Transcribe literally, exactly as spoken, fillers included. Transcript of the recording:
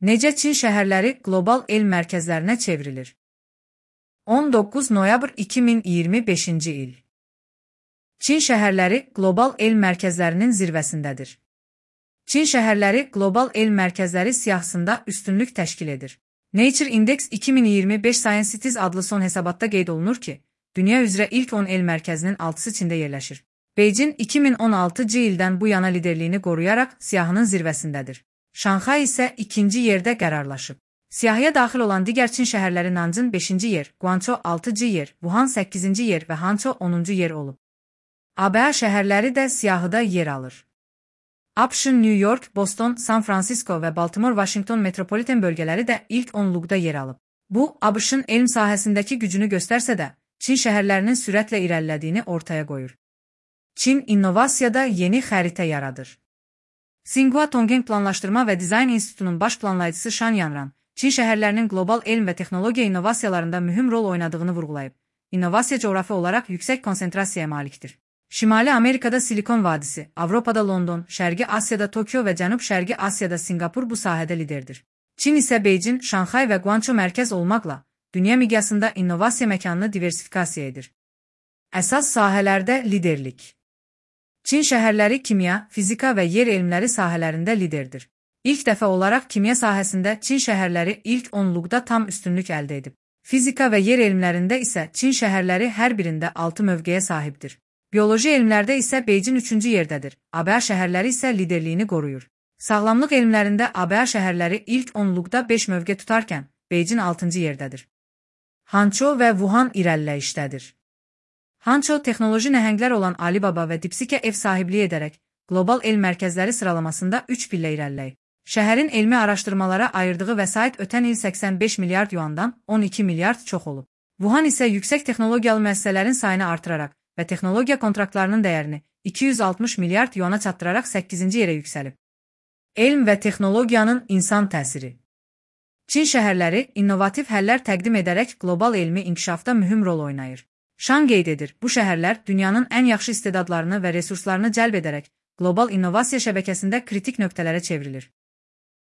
Necə Çin şəhərləri qlobal elm mərkəzlərinə çevrilir? on doqquz noyabr iki min iyirmi beşinci il. Çin şəhərləri qlobal elm mərkəzlərinin zirvəsindədir. Çin şəhərləri qlobal elm mərkəzləri siyahısında üstünlük təşkil edir. Nature Index iki min iyirmi beş Sciences adlı son hesabatda qeyd olunur ki, dünya üzrə ilk on elm mərkəzinin altısı Çində yerləşir. Beijing iki min on altıncı ildən bu yana liderliyini qoruyaraq siyahının zirvəsindədir. Şanxay isə ikinci yerdə qərarlaşıb. Siyahıya daxil olan digər Çin şəhərləri Nanjing beşinci yer, Guangzhou altıncı yer, Wuhan səkkizinci yer və Hangzhou onuncu yer olub. A B A şəhərləri də siyahıda yer alır. ABŞ, New York, Boston, San Francisco və Baltimore-Washington metropoliten bölgələri də ilk onluqda yer alıb. Bu, ABŞ-ın elm sahəsindəki gücünü göstərsə də, Çin şəhərlərinin sürətlə irəlilədiyini ortaya qoyur. Çin innovasiyada yeni xəritə yaradır. Tsinghua Tongheng Planlaşdırma və Dizayn İnstitutunun baş planlayıcısı Shan Yanran, Çin şəhərlərinin qlobal elm və texnologiya innovasiyalarında mühüm rol oynadığını vurğulayıb. İnnovasiya coğrafi olaraq yüksək konsentrasiyaya malikdir. Şimali Amerikada Silikon Vadisi, Avropada London, Şərqi Asiyada Tokyo və Cənub-Şərqi Asiyada Singapur bu sahədə liderdir. Çin isə Beijing, Şanxay və Guangzhou mərkəz olmaqla dünya miqyasında innovasiya məkanını diversifikasiya edir. Əsas sahələrdə liderlik. Çin şəhərləri kimya, fizika və yer elmləri sahələrində liderdir. İlk dəfə olaraq kimya sahəsində Çin şəhərləri ilk onluqda tam üstünlük əldə edib. Fizika və yer elmlərində isə Çin şəhərləri hər birində altı mövqeyə sahibdir. Bioloji elmlərdə isə Beijing üçüncü yerdədir. A B A şəhərləri isə liderliyini qoruyur. Sağlamlıq elmlərində A B A şəhərləri ilk onluqda beş mövqe tutarkən, Beijing altıncı yerdədir. Hangzhou və Wuhan irəliləyişdədir. Hangzhou texnoloji nəhənglər olan Alibaba və DeepSeek-ə ev sahibliyi edərək, qlobal elm mərkəzləri sıralamasında üç pillə irəliləyib. Şəhərin elmi araşdırmalara ayırdığı vəsait ötən il səksən beş milyard yuandan on iki milyard çox olub. Wuhan isə yüksək texnologiyalı müəssisələrin sayını artıraraq və texnologiya kontraktlarının dəyərini iki yüz altmış milyard yuana çatdıraraq səkkizinci yerə yüksəlib. Elm və texnologiyanın insan təsiri. Çin şəhərləri innovativ həllər təqdim edərək qlobal elmi inkişafda mühüm rol oynayır. Shan qeyd edir, bu şəhərlər dünyanın ən yaxşı istedadlarını və resurslarını cəlb edərək qlobal innovasiya şəbəkəsində kritik nöqtələrə çevrilir.